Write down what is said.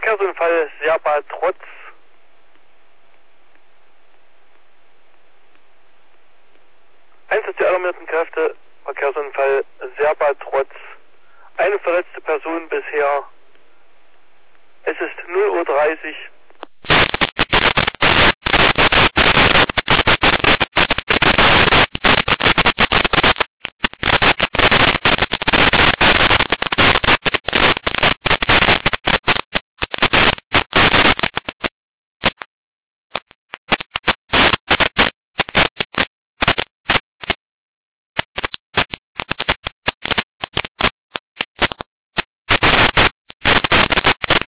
Verkehrsunfall Serpa-Trotz. Einsatz der alarmierten Kräfte, Verkehrsunfall Serpa-Trotz. Eine verletzte Person bisher. Es ist 0:30 Uhr.